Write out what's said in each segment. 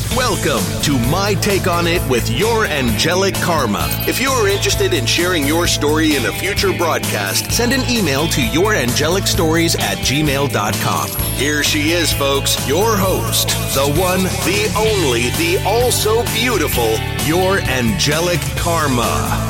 Welcome to My Take on It with your angelic karma. If you are interested in sharing your story in a future broadcast, send an email to yourangelic@gmail.com. Here she is, folks, your host, the one, the only, the also beautiful, your angelic karma.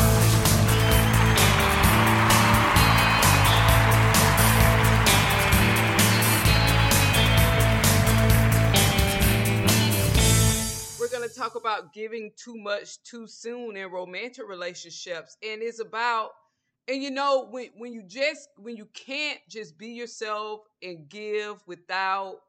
Talk about giving too much too soon in romantic relationships, and it's about, and when you can't just be yourself and give without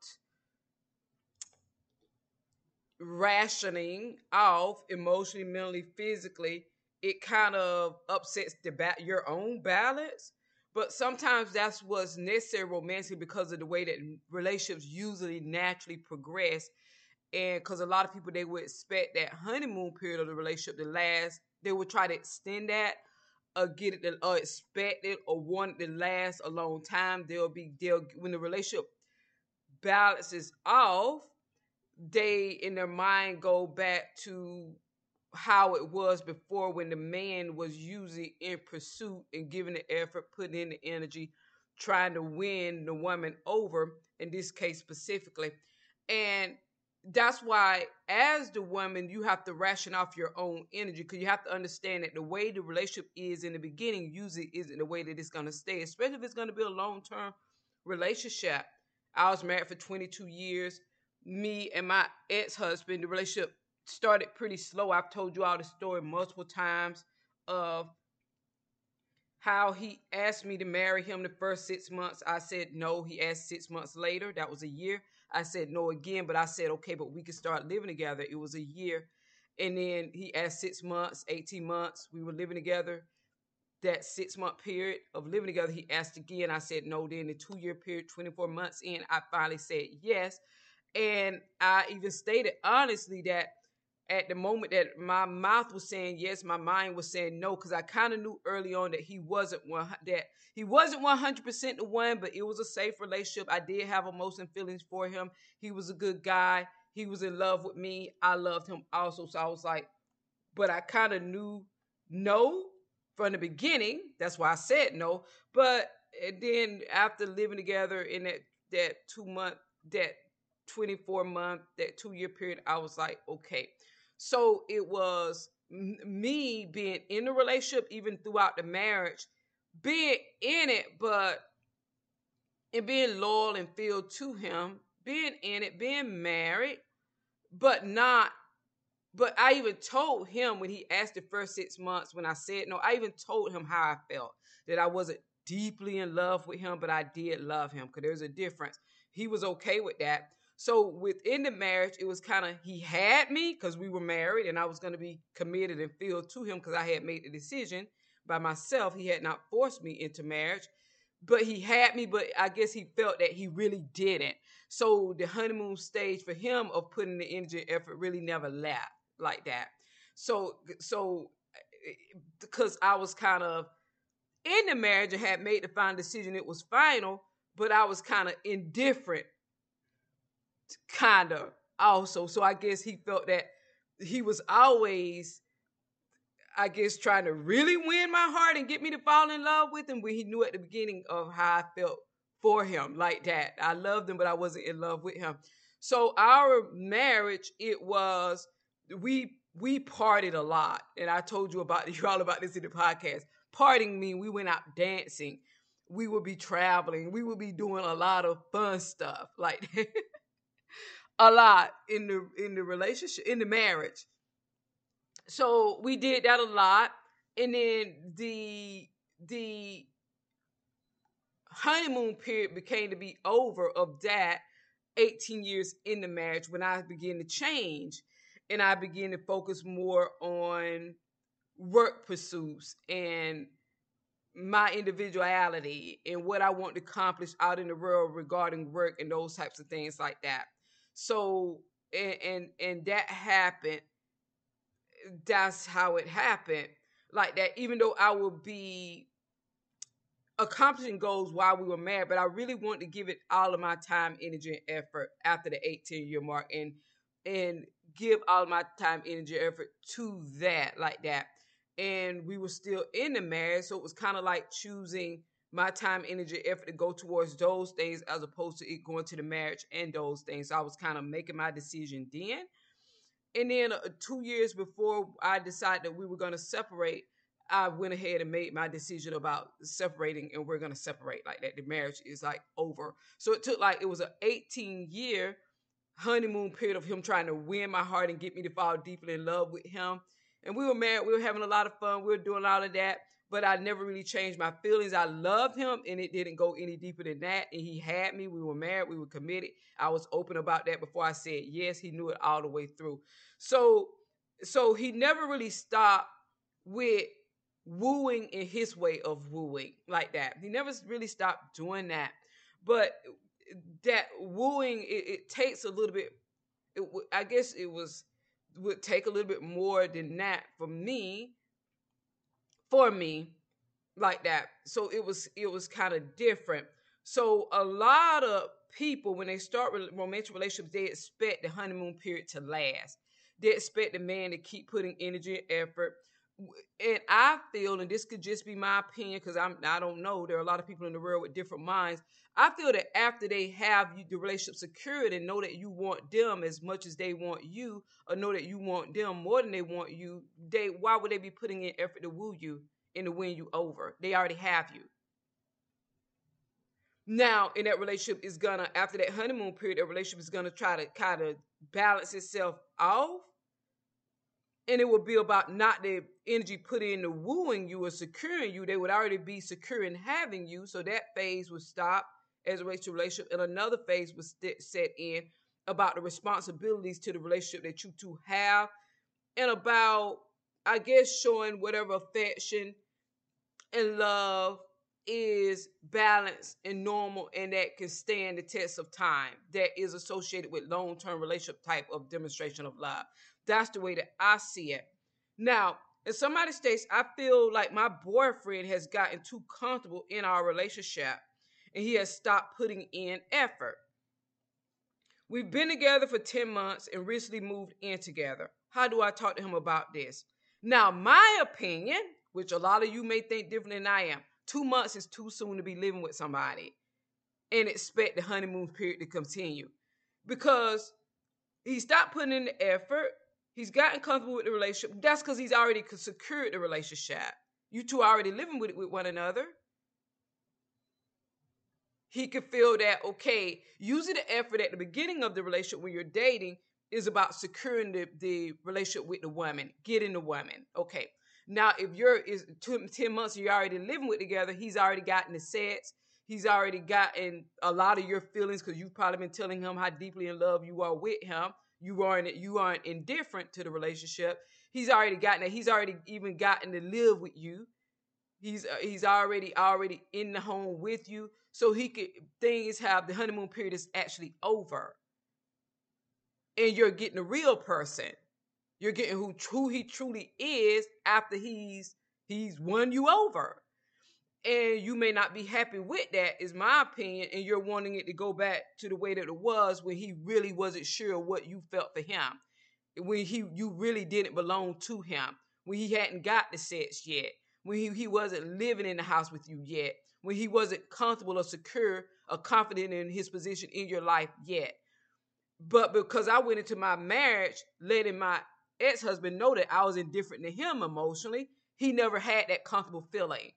rationing off emotionally, mentally, physically, it kind of upsets your own balance. But sometimes that's what's necessary romantically because of the way that relationships usually naturally progress. And because a lot of people, they would expect that honeymoon period of the relationship to last. They would try to extend that or get it to expect it or want it to last a long time. When the relationship balances off, they in their mind go back to how it was before, when the man was usually in pursuit and giving the effort, putting in the energy, trying to win the woman over, in this case specifically. And that's why, as the woman, you have to ration off your own energy, because you have to understand that the way the relationship is in the beginning usually isn't the way that it's going to stay, especially if it's going to be a long-term relationship. I was married for 22 years. Me and my ex-husband, the relationship started pretty slow. I've told you all the story multiple times of how he asked me to marry him the first 6 months. I said no. He asked 6 months later. That was a year. I said no again, but I said, okay, but we can start living together. It was a year. And then he asked 6 months, 18 months. We were living together. That 6 month period of living together, he asked again. I said no. Then the 2 year period, 24 months in, I finally said yes. And I even stated honestly that at the moment that my mouth was saying yes, my mind was saying no, because I kind of knew early on that he wasn't 100% the one, but it was a safe relationship. I did have emotions and feelings for him. He was a good guy. He was in love with me. I loved him also. So I was like, but I kind of knew no from the beginning. That's why I said no. But then after living together in that 2 month, that 24 month, that 2 year period, I was like, okay. So it was me being in the relationship, even throughout the marriage, being in it, and being loyal and filled to him, being in it, being married, but I even told him when he asked the first 6 months, when I said no, I even told him how I felt, that I wasn't deeply in love with him, but I did love him, because there's a difference. He was okay with that. So within the marriage, it was kind of, he had me because we were married and I was going to be committed and filled to him because I had made the decision by myself. He had not forced me into marriage, but he had me, but I guess he felt that he really didn't. So the honeymoon stage for him of putting the energy and effort really never left like that. So because I was kind of in the marriage and had made the final decision, it was final, but I was kind of indifferent, kind of also. So I guess he felt that he was always, I guess, trying to really win my heart and get me to fall in love with him, when he knew at the beginning of how I felt for him, like that. I loved him, but I wasn't in love with him. So our marriage, it was, we partied a lot. And I told you all about this in the podcast. Partying mean we went out dancing. We would be traveling. We would be doing a lot of fun stuff like that. A lot in the relationship, in the marriage. So we did that a lot. And then the honeymoon period became to be over of that 18 years in the marriage, when I began to change and I began to focus more on work pursuits and my individuality and what I want to accomplish out in the world regarding work and those types of things like that. So, and that happened. That's how it happened. Like that, even though I would be accomplishing goals while we were married, but I really wanted to give it all of my time, energy, and effort after the 18-year mark. And give all my time, energy, effort to that like that. And we were still in the marriage, so it was kind of like choosing my time, energy, effort to go towards those things as opposed to it going to the marriage and those things. So I was kind of making my decision then. And then 2 years before I decided that we were going to separate, I went ahead and made my decision about separating, and we're going to separate like that. The marriage is like over. So it took it was an 18-year honeymoon period of him trying to win my heart and get me to fall deeply in love with him. And we were married. We were having a lot of fun. We were doing all of that. But I never really changed my feelings. I loved him, and it didn't go any deeper than that. And he had me. We were married. We were committed. I was open about that before I said yes. He knew it all the way through. So he never really stopped with wooing in his way of wooing like that. He never really stopped doing that. But that wooing, it takes a little bit. I guess it would take a little bit more than that for me like that. So it was kind of different. So a lot of people, when they start romantic relationships, they expect the honeymoon period to last. They expect the man to keep putting energy and effort. And I feel, and this could just be my opinion because I don't know, there are a lot of people in the world with different minds. I feel that after they have the relationship secured and know that you want them as much as they want you, or know that you want them more than they want you, why would they be putting in effort to woo you and to win you over? They already have you. Now, in that relationship is gonna, after that honeymoon period, that relationship is gonna try to kind of balance itself off. And it would be about not the energy put into wooing you or securing you. They would already be secure in having you. So that phase would stop as a relationship. And another phase would set in about the responsibilities to the relationship that you two have. And about, I guess, showing whatever affection and love is balanced and normal and that can stand the test of time, that is associated with long-term relationship type of demonstration of love. That's the way that I see it. Now, in somebody states, I feel like my boyfriend has gotten too comfortable in our relationship and he has stopped putting in effort. We've been together for 10 months and recently moved in together. How do I talk to him about this? Now, my opinion, which a lot of you may think different than I am, 2 months is too soon to be living with somebody and expect the honeymoon period to continue, because he stopped putting in the effort. He's gotten comfortable with the relationship. That's because he's already secured the relationship. You two are already living with one another. He could feel that, okay, using the effort at the beginning of the relationship when you're dating is about securing the relationship with the woman, getting the woman. Okay. Now, if is 10 months and you're already living with together, he's already gotten the sets. He's already gotten a lot of your feelings because you've probably been telling him how deeply in love you are with him. You aren't indifferent to the relationship. He's already gotten that. He's already even gotten to live with you. He's already in the home with you. So the honeymoon period is actually over. And you're getting a real person. You're getting who he truly is after he's won you over. And you may not be happy with that, is my opinion, and you're wanting it to go back to the way that it was when he really wasn't sure what you felt for him. When you really didn't belong to him. When he hadn't got the sets yet. When he wasn't living in the house with you yet. When he wasn't comfortable or secure or confident in his position in your life yet. But because I went into my marriage letting my ex-husband know that I was indifferent to him emotionally, he never had that comfortable feeling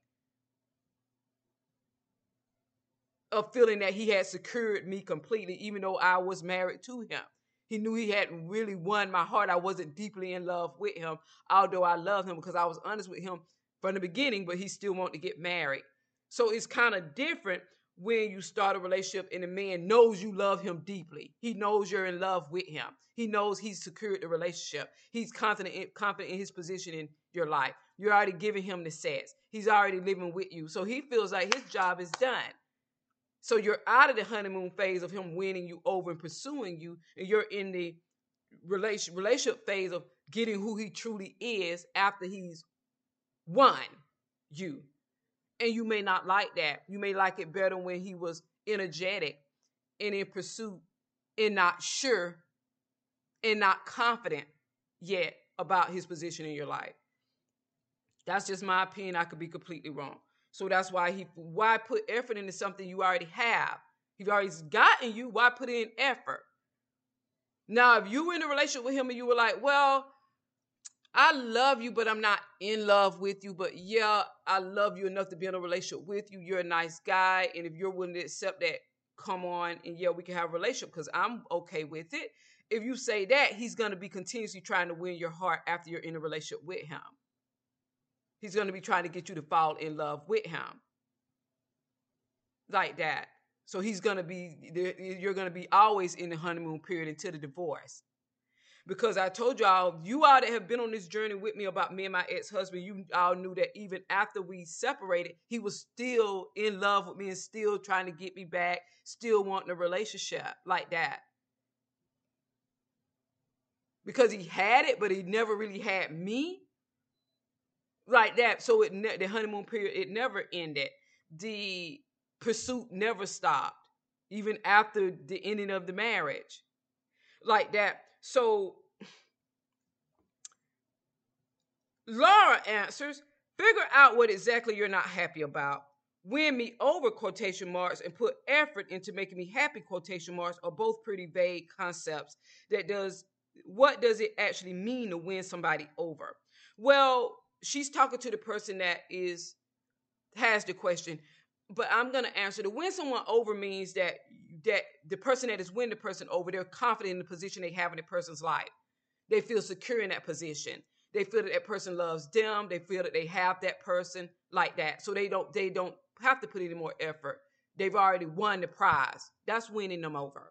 of feeling that he had secured me completely, even though I was married to him. He knew he hadn't really won my heart. I wasn't deeply in love with him, although I loved him because I was honest with him from the beginning, but he still wanted to get married. So it's kind of different when you start a relationship and the man knows you love him deeply. He knows you're in love with him. He knows he's secured the relationship. He's confident in his position in your life. You're already giving him the sets. He's already living with you. So he feels like his job is done. So you're out of the honeymoon phase of him winning you over and pursuing you, and you're in the relationship phase of getting who he truly is after he's won you. And you may not like that. You may like it better when he was energetic and in pursuit and not sure and not confident yet about his position in your life. That's just my opinion. I could be completely wrong. So that's why put effort into something you already have? He's already gotten you. Why put in effort? Now, if you were in a relationship with him and you were like, well, I love you, but I'm not in love with you. But yeah, I love you enough to be in a relationship with you. You're a nice guy. And if you're willing to accept that, come on. And yeah, we can have a relationship because I'm okay with it. If you say that, he's going to be continuously trying to win your heart after you're in a relationship with him. He's going to be trying to get you to fall in love with him. Like that. So you're going to be always in the honeymoon period until the divorce. Because I told y'all, you all that have been on this journey with me about me and my ex-husband, you all knew that even after we separated, he was still in love with me and still trying to get me back, still wanting a relationship like that. Because he had it, but he never really had me like that. So the honeymoon period, it never ended. The pursuit never stopped, even after the ending of the marriage like that. So Laura answers, figure out what exactly you're not happy about. Win me over, quotation marks, and put effort into making me happy, quotation marks, are both pretty vague concepts. What does it actually mean to win somebody over? Well, she's talking to the person that has the question, but I'm going to answer. To win someone over means that the person that is winning the person over, they're confident in the position they have in the person's life. They feel secure in that position. They feel that person loves them. They feel that they have that person like that. So they don't have to put any more effort. They've already won the prize. That's winning them over.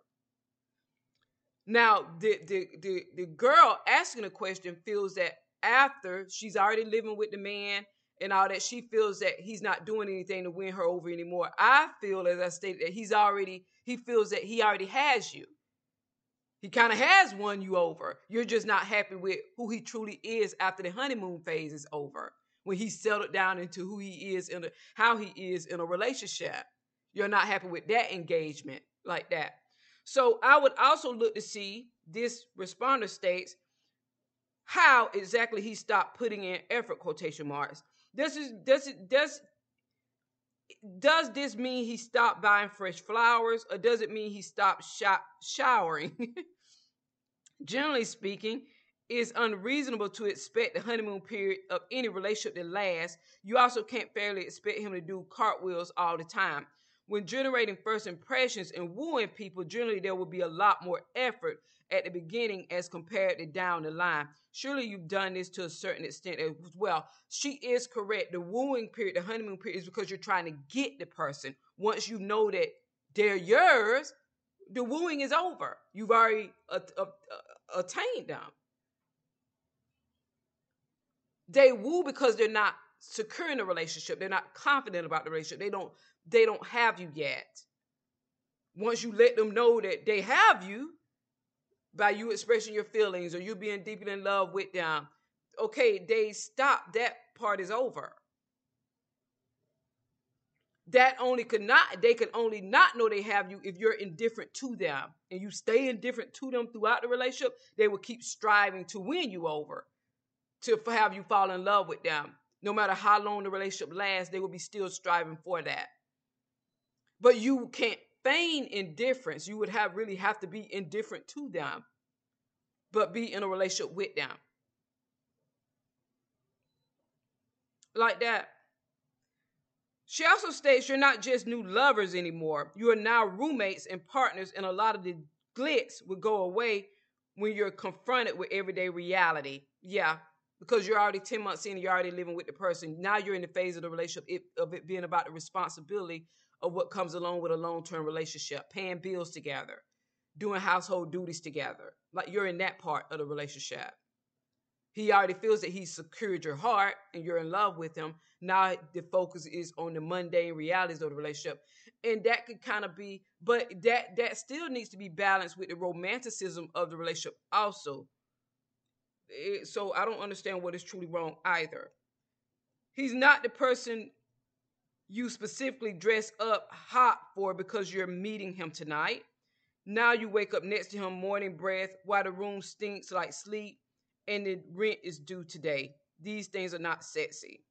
Now, the girl asking the question feels that after she's already living with the man and all that, she feels that he's not doing anything to win her over anymore. I feel, as I stated, that he feels that he already has you. He kind of has won you over. You're just not happy with who he truly is after the honeymoon phase is over. When he's settled down into who he is and how he is in a relationship. You're not happy with that engagement like that. So I would also look to see, this responder states, how exactly he stopped putting in effort, quotation marks. Does this mean he stopped buying fresh flowers, or does it mean he stopped showering? Generally speaking, it's unreasonable to expect the honeymoon period of any relationship to last. You also can't fairly expect him to do cartwheels all the time. When generating first impressions and wooing people, generally there will be a lot more effort at the beginning as compared to down the line. Surely you've done this to a certain extent as well. She is correct. The wooing period, the honeymoon period, is because you're trying to get the person. Once you know that they're yours, the wooing is over. You've already attained them. They woo because they're not secure in the relationship. They're not confident about the relationship. They don't have you yet. Once you let them know that they have you, by you expressing your feelings or you being deeply in love with them, okay, they stop. That part is over. They could only not know they have you if you're indifferent to them and you stay indifferent to them throughout the relationship. They will keep striving to win you over, to have you fall in love with them. No matter how long the relationship lasts, they will be still striving for that. But you can't feign indifference. You would really have to be indifferent to them, but be in a relationship with them. Like that. She also states you're not just new lovers anymore. You are now roommates and partners, and a lot of the glitz would go away when you're confronted with everyday reality. Yeah, because you're already 10 months in and you're already living with the person. Now you're in the phase of the relationship of it being about the responsibility of what comes along with a long-term relationship, paying bills together, doing household duties together. Like you're in that part of the relationship. He already feels that he's secured your heart and you're in love with him. Now the focus is on the mundane realities of the relationship. And that could kind of be, but that still needs to be balanced with the romanticism of the relationship also. So I don't understand what is truly wrong either. He's not the person you specifically dress up hot for because you're meeting him tonight. Now you wake up next to him, morning breath, while the room stinks like sleep, and the rent is due today. These things are not sexy.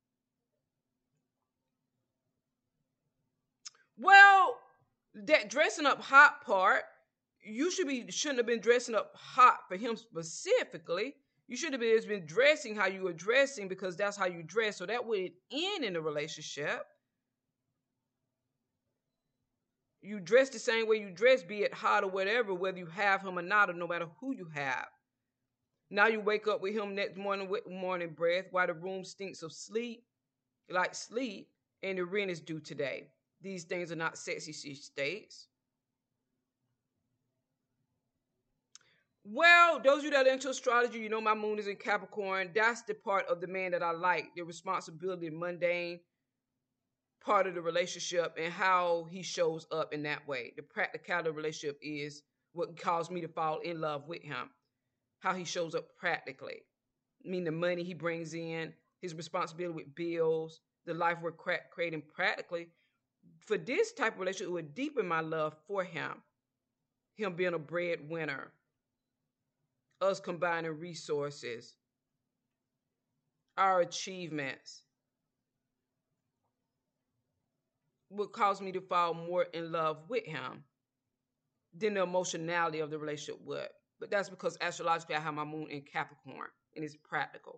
Well, that dressing up hot part, shouldn't have been dressing up hot for him specifically. You should have been dressing how you were dressing because that's how you dress. So that would end in a relationship. You dress the same way you dress, be it hot or whatever, whether you have him or not, or no matter who you have. Now you wake up with him next morning with morning breath while the room stinks of sleep, like sleep, and the rent is due today. These things are not sexy, she states. Well, those of you that are into astrology, you know my moon is in Capricorn. That's the part of the man that I like, the responsibility, mundane part of the relationship and how he shows up in that way. The practicality of the relationship is what caused me to fall in love with him. How he shows up practically. I mean, the money he brings in, his responsibility with bills, the life we're creating practically. For this type of relationship, it would deepen my love for him. Him being a breadwinner. Us combining resources. Our achievements. Would cause me to fall more in love with him than the emotionality of the relationship would. But that's because astrologically I have my moon in Capricorn and it's practical.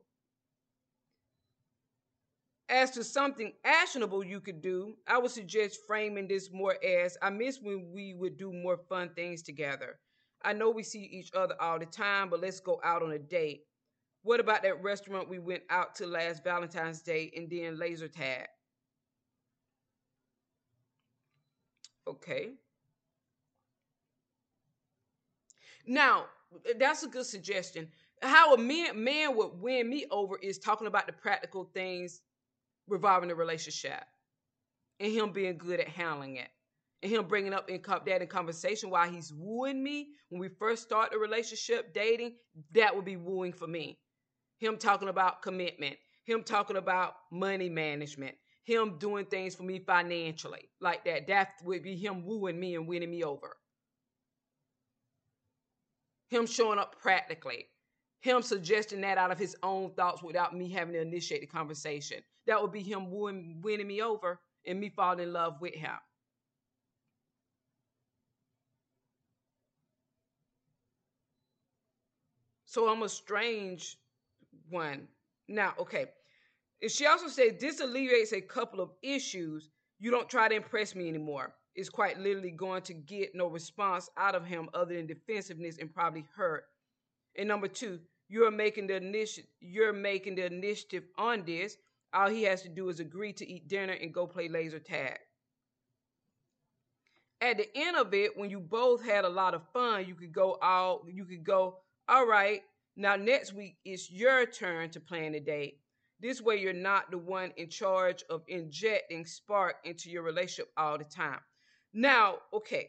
As to something actionable you could do, I would suggest framing this more as, I miss when we would do more fun things together. I know we see each other all the time, but let's go out on a date. What about that restaurant we went out to last Valentine's Day and then laser tag? Okay. Now, that's a good suggestion. How a man would win me over is talking about the practical things revolving the relationship and him being good at handling it and him bringing up that in conversation while he's wooing me. When we first start the relationship, dating, that would be wooing for me. Him talking about commitment, him talking about money management, him doing things for me financially like that. That would be him wooing me and winning me over. Him showing up practically. Him suggesting that out of his own thoughts without me having to initiate the conversation. That would be him winning me over and me falling in love with him. So I'm a strange one. Now, okay. She also said this alleviates a couple of issues. You don't try to impress me anymore. It's quite literally going to get no response out of him other than defensiveness and probably hurt. And number two, you're making the initiative on this. All he has to do is agree to eat dinner and go play laser tag. At the end of it, when you both had a lot of fun, you could go, all right, now next week it's your turn to plan a date. This way you're not the one in charge of injecting spark into your relationship all the time. Now, okay.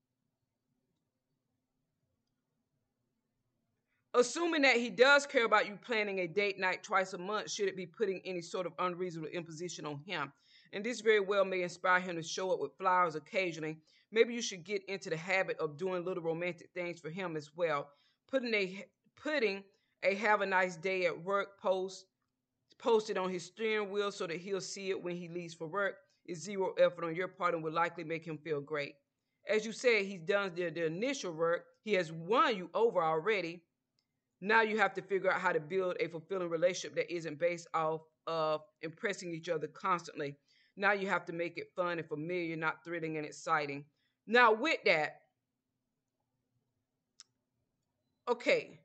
Assuming that he does care about you planning a date night twice a month, should it be putting any sort of unreasonable imposition on him? And this very well may inspire him to show up with flowers occasionally. Maybe you should get into the habit of doing little romantic things for him as well. Putting a have a nice day at work posted on his steering wheel so that he'll see it when he leaves for work is zero effort on your part and will likely make him feel great. As you said, he's done the initial work. He has won you over already. Now you have to figure out how to build a fulfilling relationship that isn't based off of impressing each other constantly. Now you have to make it fun and familiar, not thrilling and exciting. Now with that, okay.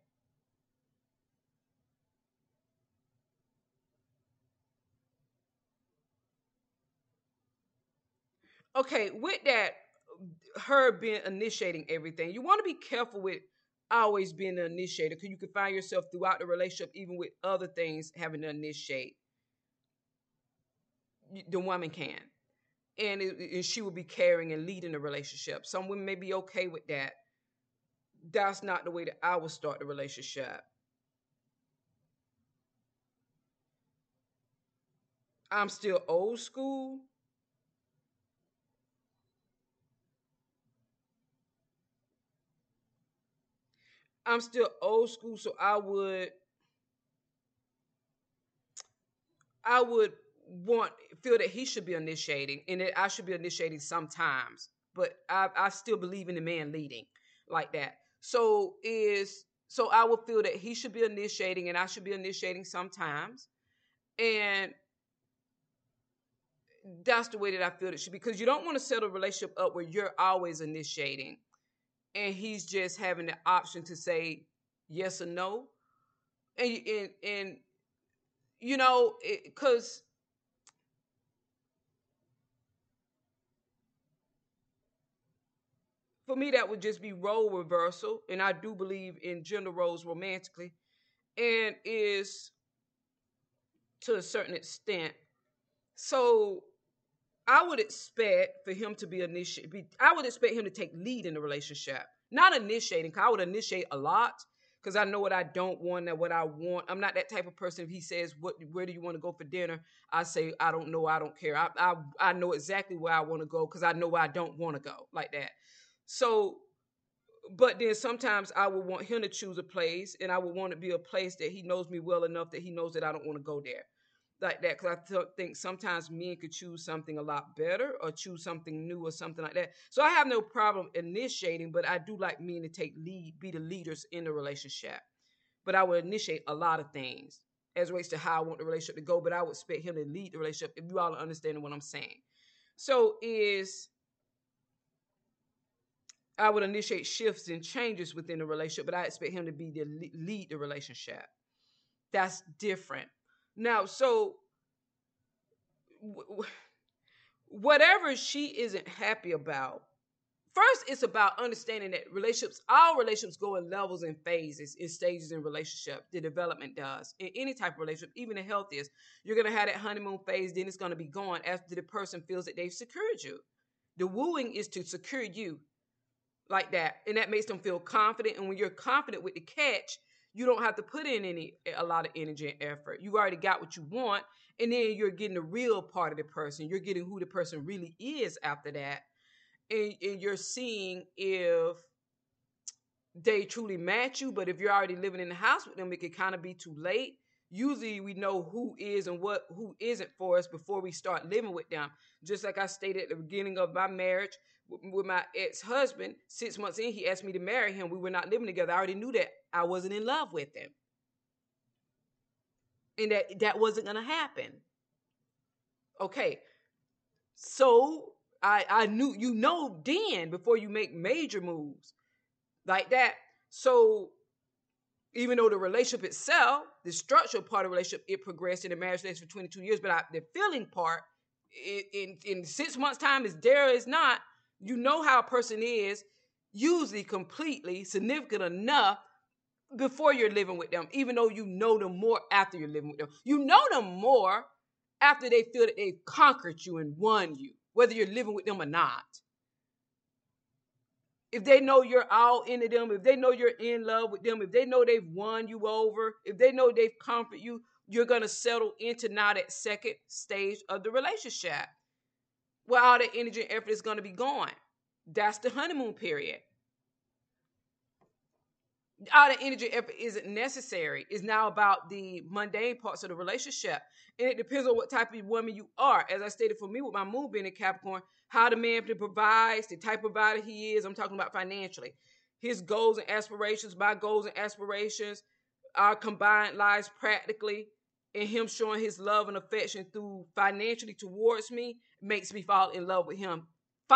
Okay, with that, her being initiating everything, you want to be careful with always being the initiator because you can find yourself throughout the relationship, even with other things, having to initiate. The woman can. And she will be carrying and leading the relationship. Some women may be okay with that. That's not the way that I would start the relationship. I'm still old school. I'm still old school, so I would want feel that he should be initiating and that I should be initiating sometimes. But I still believe in the man leading like that. So I would feel that he should be initiating and I should be initiating sometimes. And that's the way that I feel it should be. Because you don't want to set a relationship up where you're always initiating and he's just having the option to say yes or no. And you know, because for me that would just be role reversal, and I do believe in gender roles romantically, and is to a certain extent. So I would expect for him to be I would expect him to take lead in the relationship, not initiating. Cause I would initiate a lot because I know what I don't want and what I want. I'm not that type of person. If he says, where do you want to go for dinner? I say, I don't know. I don't care. I know exactly where I want to go because I know where I don't want to go like that. So, but then sometimes I would want him to choose a place, and I would want to be a place that he knows me well enough that he knows that I don't want to go there like that. Because think sometimes men could choose something a lot better or choose something new or something like that. So I have no problem initiating, but I do like men to take lead, be the leaders in the relationship. But I would initiate a lot of things as relates to how I want the relationship to go. But I would expect him to lead the relationship. If you all are understanding what I'm saying, so is I would initiate shifts and changes within the relationship, but I expect him to be the lead the relationship. That's different. Now, so whatever she isn't happy about, first it's about understanding that all relationships go in levels and phases, in stages in relationship. The development does in any type of relationship, even the healthiest. You're gonna have that honeymoon phase, then it's gonna be gone after the person feels that they've secured you. The wooing is to secure you like that, and that makes them feel confident. And when you're confident with the catch, you don't have to put in a lot of energy and effort. You already got what you want, and then you're getting the real part of the person. You're getting who the person really is after that, and you're seeing if they truly match you. But if you're already living in the house with them, it could kind of be too late. Usually we know who is and who isn't for us before we start living with them. Just like I stated at the beginning of my marriage with my ex-husband, 6 months in, he asked me to marry him. We were not living together. I already knew that I wasn't in love with him. And that wasn't going to happen. Okay. So I knew, then before you make major moves like that. So even though the relationship itself, the structural part of the relationship, it progressed in the marriage for 22 years, but the feeling part in 6 months' time is there is not. You know how a person is usually completely significant enough before you're living with them, even though you know them more after you're living with them. You know them more after they feel that they've conquered you and won you, whether you're living with them or not. If they know you're all into them, if they know you're in love with them, if they know they've won you over, if they know they've comforted you, you're going to settle into now that second stage of the relationship where all the energy and effort is going to be gone. That's the honeymoon period. All the energy and effort isn't necessary. It's now about the mundane parts of the relationship. And it depends on what type of woman you are. As I stated, for me, with my moon being in Capricorn, how the man provides, the type of provider he is. I'm talking about financially. His goals and aspirations, my goals and aspirations, our combined lives practically, and him showing his love and affection through financially towards me makes me fall in love with him.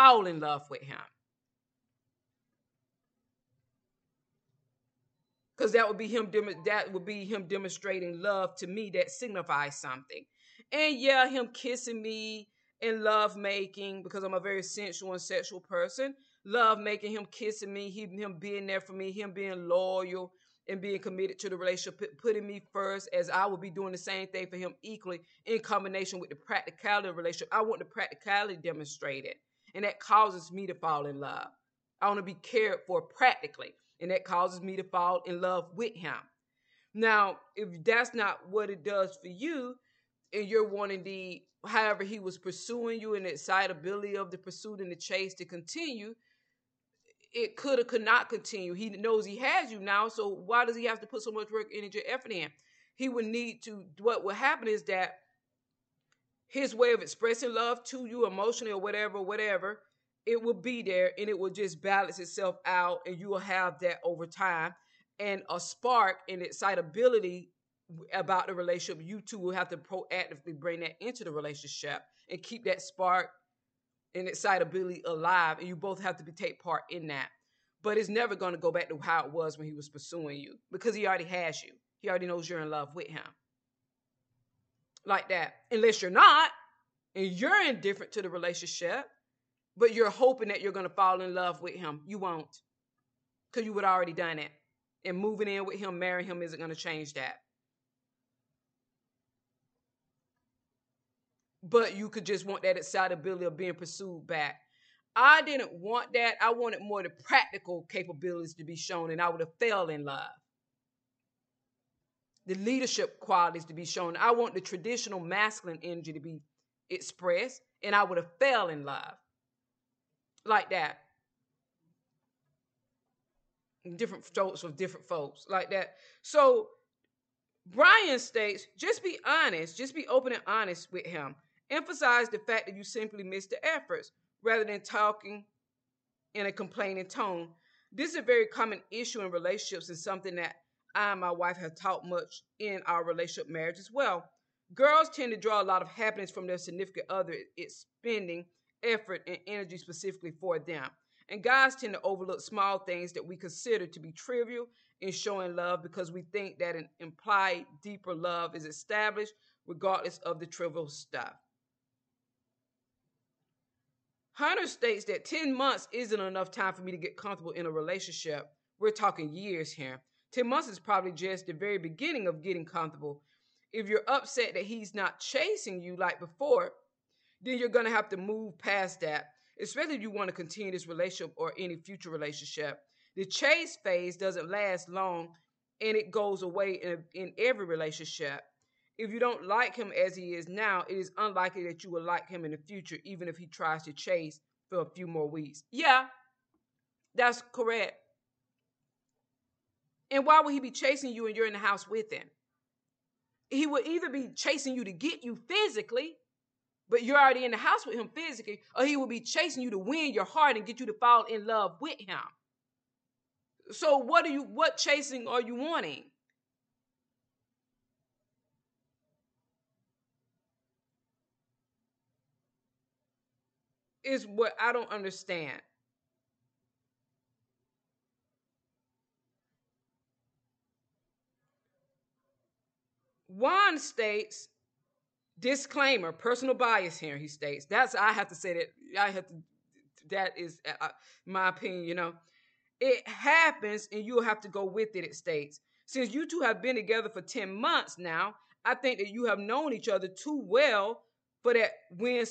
Because that would be him demonstrating love to me that signifies something. And yeah, him kissing me and love making, because I'm a very sensual and sexual person. Love making, him kissing me, him being there for me, him being loyal and being committed to the relationship, putting me first, as I would be doing the same thing for him equally, in combination with the practicality of the relationship. I want the practicality demonstrated, and that causes me to fall in love. I want to be cared for practically, and that causes me to fall in love with him. Now, if that's not what it does for you, and you're wanting however he was pursuing you and the excitability of the pursuit and the chase to continue, it could not continue. He knows he has you now, so why does he have to put so much work, energy, effort in? He would need to. What will happen is that his way of expressing love to you emotionally or whatever, it will be there and it will just balance itself out, and you will have that over time. And a spark and excitability about the relationship, you two will have to proactively bring that into the relationship and keep that spark and excitability alive, and you both have to take part in that. But it's never going to go back to how it was when he was pursuing you, because he already has you. He already knows you're in love with him. Like that. Unless you're not, and you're indifferent to the relationship, but you're hoping that you're going to fall in love with him. You won't, because you would have already done it. And moving in with him, marrying him isn't going to change that. But you could just want that excitability of being pursued back. I didn't want that. I wanted more the practical capabilities to be shown, and I would have fell in love. The leadership qualities to be shown. I want the traditional masculine energy to be expressed, and I would have fell in love. Like that. Different strokes for different folks. Like that. So Brian states, just be honest. Just be open and honest with him. Emphasize the fact that you simply missed the efforts rather than talking in a complaining tone. This is a very common issue in relationships and something that I and my wife have taught much in our relationship marriage as well. Girls tend to draw a lot of happiness from their significant other. It's spending effort and energy specifically for them. And guys tend to overlook small things that we consider to be trivial in showing love because we think that an implied deeper love is established regardless of the trivial stuff. Hunter states that 10 months isn't enough time for me to get comfortable in a relationship. We're talking years here. 10 months is probably just the very beginning of getting comfortable. If you're upset that he's not chasing you like before, then you're going to have to move past that, especially if you want to continue this relationship or any future relationship. The chase phase doesn't last long, and it goes away in every relationship. If you don't like him as he is now, it is unlikely that you will like him in the future, even if he tries to chase for a few more weeks. Yeah, that's correct. And why would he be chasing you and you're in the house with him? He would either be chasing you to get you physically, but you're already in the house with him physically, or he will be chasing you to win your heart and get you to fall in love with him. So what chasing are you wanting? Is what I don't understand. Juan states, disclaimer, personal bias here, he states. I have to say that, that is my opinion, It happens and you'll have to go with it states. Since you two have been together for 10 months now, I think that you have known each other too well for that win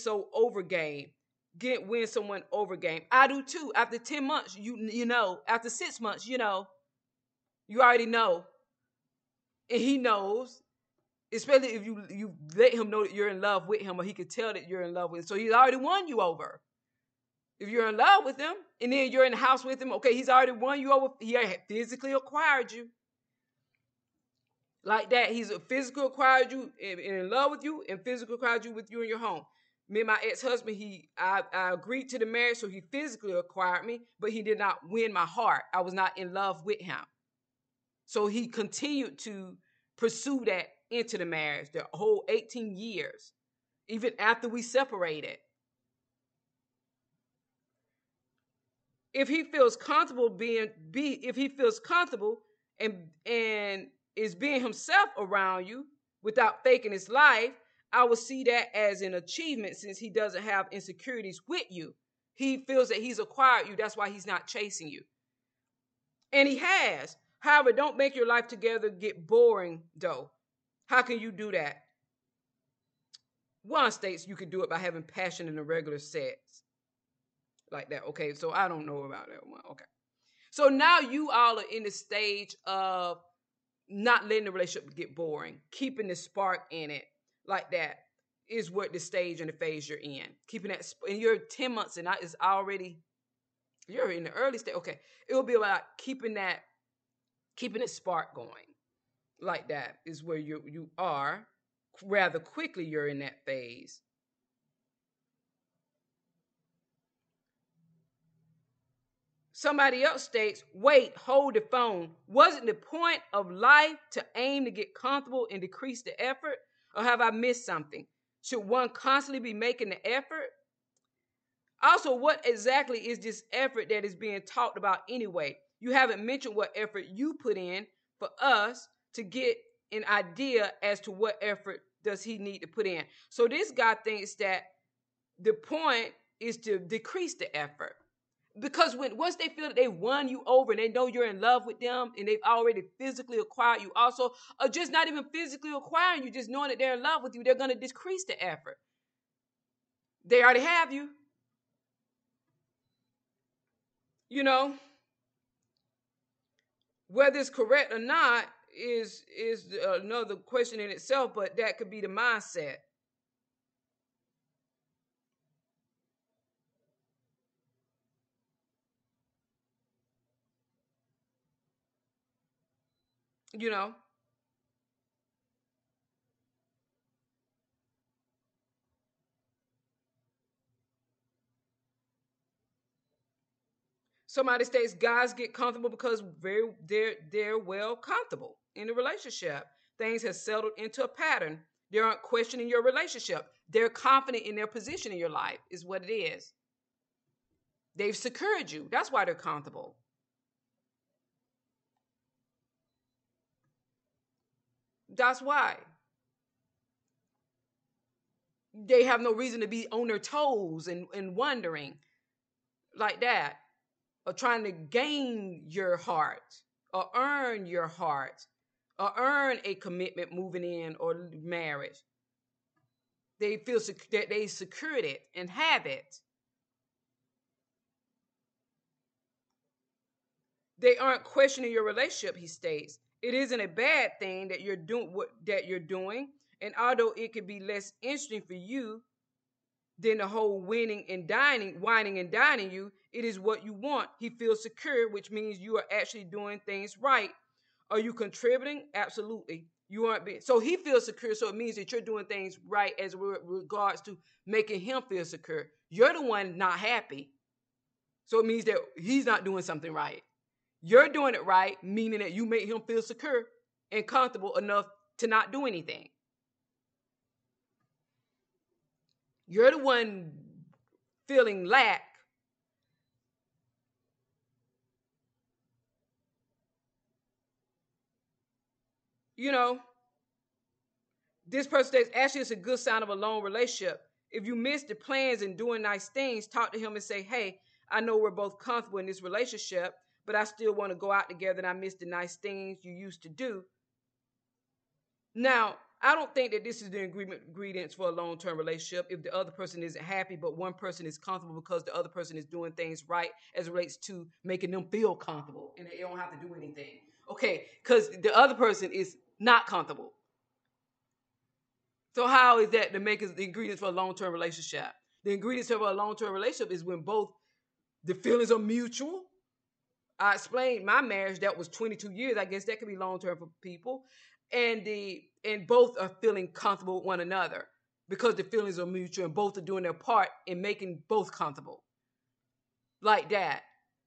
someone over game. I do too. After 10 months, you know, after 6 months, you already know. And he knows, especially if you let him know that you're in love with him, or he can tell that you're in love with him. So he's already won you over. If you're in love with him and then you're in the house with him, okay, he's already won you over. He physically acquired you. Like that, he's physically acquired you, in love with you, and physically acquired you with you in your home. Me and my ex-husband, I agreed to the marriage, so he physically acquired me, but he did not win my heart. I was not in love with him. So he continued to pursue that into the marriage, the whole 18 years, even after we separated. If he feels comfortable if he feels comfortable and is being himself around you without faking his life, I would see that as an achievement since he doesn't have insecurities with you. He feels that he's acquired you. That's why he's not chasing you. And he has. However, don't make your life together get boring, though. How can you do that? One states you can do it by having passion in the regular sex. Like that. Okay, so I don't know about that one. Okay. So now you all are in the stage of not letting the relationship get boring, keeping the spark in it. Like that is what the stage and the phase you're in. Keeping that, and you're 10 months and it's already You're in the early stage. Okay. It will be about keeping it spark going. Like that is where you are. Rather quickly, you're in that phase. Somebody else states, wait, hold the phone. Wasn't the point of life to aim to get comfortable and decrease the effort? Or have I missed something? Should one constantly be making the effort? Also, what exactly is this effort that is being talked about anyway? You haven't mentioned what effort you put in for us to get an idea as to what effort does he need to put in. So this guy thinks that the point is to decrease the effort. Because once they feel that they won you over and they know you're in love with them and they've already physically acquired you also, or just not even physically acquiring you, just knowing that they're in love with you, they're going to decrease the effort. They already have you. You know, whether it's correct or not is another question in itself, but that could be the mindset. You know, somebody states guys get comfortable because they're well comfortable in a relationship. Things have settled into a pattern. They aren't questioning your relationship. They're confident in their position in your life, is what it is. They've secured you. That's why they're comfortable. That's why. They have no reason to be on their toes and wondering like that, or trying to gain your heart or earn your heart or earn a commitment moving in or marriage. They feel that they secured it and have it. They aren't questioning your relationship, he states. It isn't a bad thing that you're doing what that you're doing, and although it could be less interesting for you than the whole whining and dining you, it is what you want. He feels secure, which means you are actually doing things right. Are you contributing? Absolutely. You aren't being, so he feels secure, so it means that you're doing things right as regards to making him feel secure. You're the one not happy. So it means that he's not doing something right. You're doing it right, meaning that you make him feel secure and comfortable enough to not do anything. You're the one feeling lack. You know, this person says, actually, it's a good sign of a long relationship. If you miss the plans and doing nice things, talk to him and say, hey, I know we're both comfortable in this relationship, but I still want to go out together and I miss the nice things you used to do. Now, I don't think that this is the ingredients for a long-term relationship if the other person isn't happy, but one person is comfortable because the other person is doing things right as it relates to making them feel comfortable and they don't have to do anything. Okay, because the other person is not comfortable. So how is that to make the ingredients for a long-term relationship? The ingredients for a long-term relationship is when both the feelings are mutual. I explained my marriage that was 22 years. I guess that could be long-term for people. And both are feeling comfortable with one another because the feelings are mutual and both are doing their part in making both comfortable. Like that.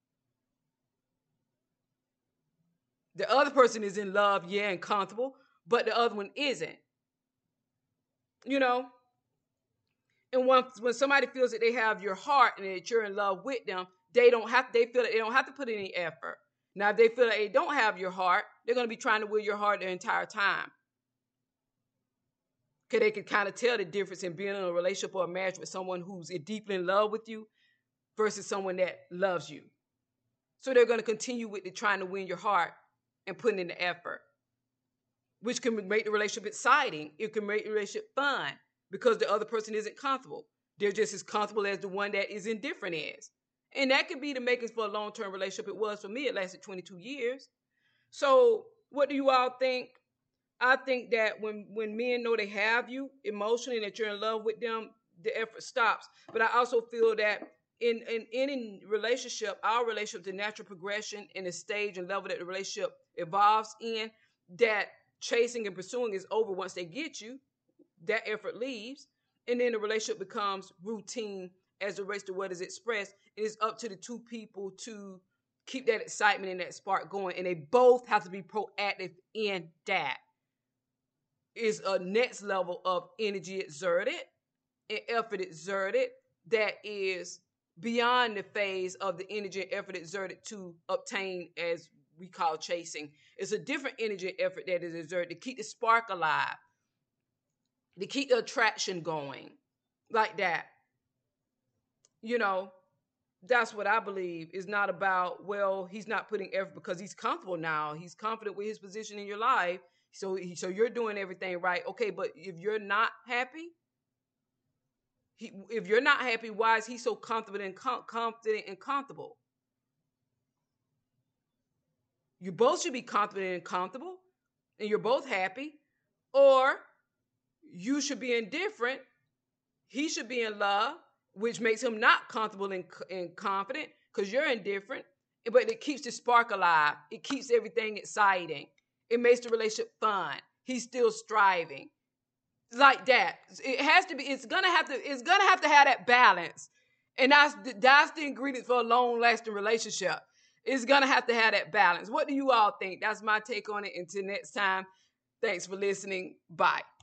The other person is in love, yeah, and comfortable, but the other one isn't. You know? And when somebody feels that they have your heart and that you're in love with them, they feel that they don't have to put any effort. Now, if they feel that they don't have your heart, they're going to be trying to win your heart the entire time. Because they can kind of tell the difference in being in a relationship or a marriage with someone who's deeply in love with you versus someone that loves you. So they're going to continue with trying to win your heart and putting in the effort, which can make the relationship exciting. It can make the relationship fun because the other person isn't comfortable. They're just as comfortable as the one that is indifferent is. And that could be the makings for a long-term relationship. It was for me. It lasted 22 years. So what do you all think? I think that when men know they have you emotionally and that you're in love with them, the effort stops. But I also feel that in any relationship, our relationship, the natural progression in the stage and level that the relationship evolves in, that chasing and pursuing is over once they get you. That effort leaves, and then the relationship becomes routine as it relates to what is expressed. It is up to the two people to keep that excitement and that spark going, and they both have to be proactive in that. Is a next level of energy exerted and effort exerted that is beyond the phase of the energy and effort exerted to obtain, as we call chasing. It's a different energy and effort that is exerted to keep the spark alive, to keep the attraction going, like that. You know, that's what I believe. Is not about, well, he's not putting effort because he's comfortable now. He's confident with his position in your life. So you're doing everything right. Okay, but if you're not happy, if you're not happy, why is he so confident and confident and comfortable? You both should be confident and comfortable, and you're both happy. Or you should be indifferent. He should be in love, which makes him not comfortable and confident because you're indifferent. But it keeps the spark alive. It keeps everything exciting. It makes the relationship fun. He's still striving. Like that. It has to be, it's gonna have to have that balance. And that's the ingredient for a long-lasting relationship. It's gonna have to have that balance. What do you all think? That's my take on it. Until next time, thanks for listening. Bye.